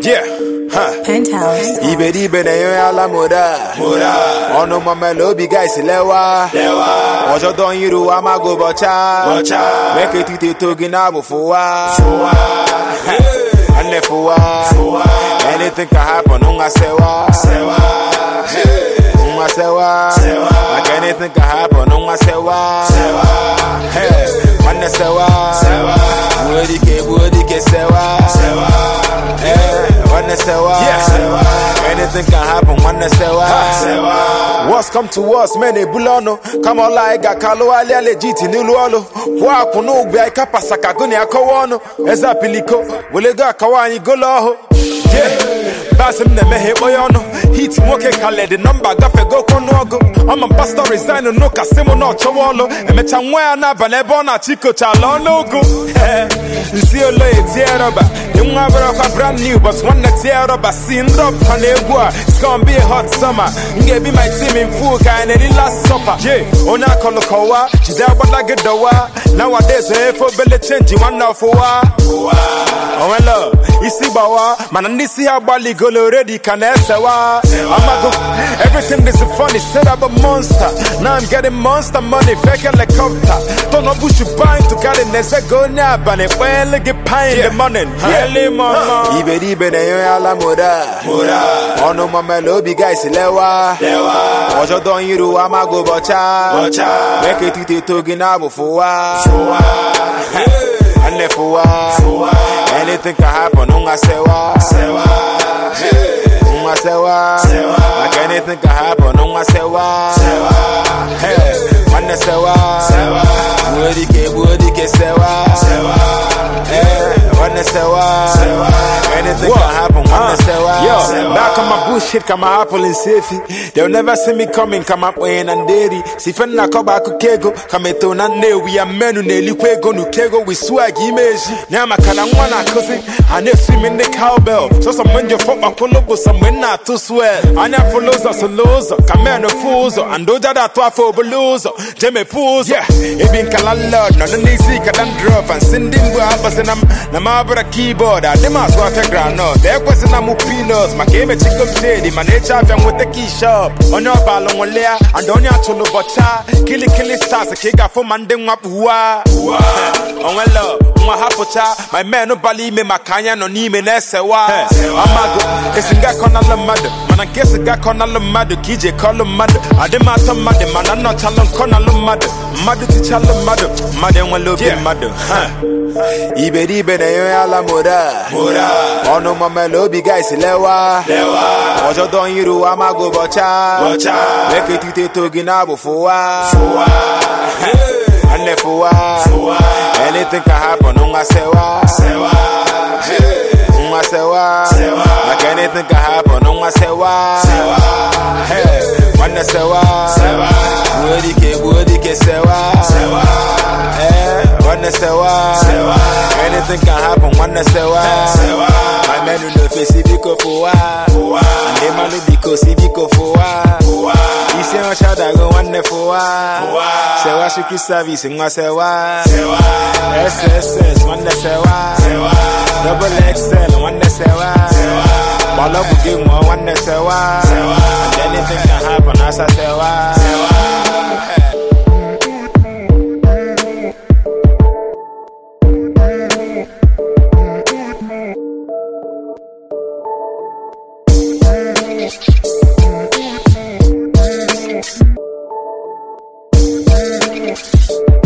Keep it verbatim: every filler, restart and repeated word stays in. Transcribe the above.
Yeah, huh. Penthouse. Ibe ibe na yo ala moda. Moda. Ono mama lobi guys lewa. Lewa. Ojo don yiru amago bocha. Bocha. Make it to togina bofuwa. Fuwa. Ane fuwa. Fuwa. Anything can happen, unga sewa. Sewa. Unga sewa. Sewa. Like anything can happen, unga sewa. Sewa. Hey, ane sewa. Sewa. Budi ke budi ke sewa. Sewa. Hey. Yeah. Anything can happen when they say why. What's come to us, man, they bulono. Come on, like a kalo ali legit in Uluolo. Wakuno be a capasaka guni a kawono. Eza piliko, Wilega Kawani Goloho. Yeah, Basim the Mehe Boyono. Heat Moke Kale, the number Gafe go Konogo. I'm a pastor resign no Casimo no Chawolo. And Metamwana Banebona Chico Chalono go. You see a lay tear you have a brand new, but one that tear up a scene up on the war. It's gonna be a hot summer. You get me my team in full kind of the last supper. Yeah, on a colocoa, she's there but like a doa. Nowadays, a for belly change, you want now for what? Oh, hello, you see, Bawa, man, and this here body go already can answer. I'm a go, everything is funny, set up a monster. Now I'm getting monster money, fake helicopter. Don't know push you buying to get in, there's a go now, but it well, get pine the money. Ibe ibe na yo ala moda. Moda. Ono mama lobi guys lewa. Lewa. Ojo don yiru amago bocha. Bocha. Make it to togina bofuwa. Fuwa. Ane fuwa. Fuwa. Anything can happen, unga sewa. Sewa. Unga sewa. Sewa. Like anything can happen, unga sewa. Sewa. Hey, ane sewa. Sewa. Budi ke budi ke sewa. Sewa. Hey. Anything what? Can happen when uh, say wow. Yo, back on my bullshit, come my apple and safety. They'll never see me coming, come up when and dairy. Si fenna koba kukego, come to nane, we are men who nearly go no kego, we swag image. Nyama kalamwana cousin, and they swim in the cowbell. So some when you fuck my pull up with some when not to swell. I never follows us a loser, come in a fools, and do that at twelve for belows. Jemmy pools, yeah, it been calallard, not an easy can drop and sending wapas and I'm Abra keyboard, I demas what a ground no. There was an amu peanuts, my game a chicken shady, my nature and with the key shop. On your ballon one layer, and on your cholo bocha, killy killy stars, a kick for manding up wah. On well love, my hapocha, my man no bali me macanya no nime nessa wa. Amago, it's in Gaconala mother, man I guess a Gaconala mother, K J column mother. I demand some mother, man I'm not telling Conala mother, mother to tell the mother, mother one look at mother, huh? Ibe ibe na yo ala moda. Moda. Ono mama lobi guys lewa. Lewa. Ojo don yiru amago bocha. Bocha. Make it to togina bofuwa. Fuwa. Ane fuwa. Fuwa. Anything can happen, unga sewa. Sewa. Unga sewa. Sewa. Like anything can happen, unga sewa. Sewa. Hey, wane sewa. Sewa. Budi ke budi ke sewa. Sewa. Hey, wane sewa. Sewa. Anything can happen when they say why. My men who know face biko for why. And they man who biko si biko for why. You say what shada go one for why. Say what she service and what say why. S S S when they say why. Double X L when they say why. Ball up with game one when they say why. And anything can happen as I say why. Thank you.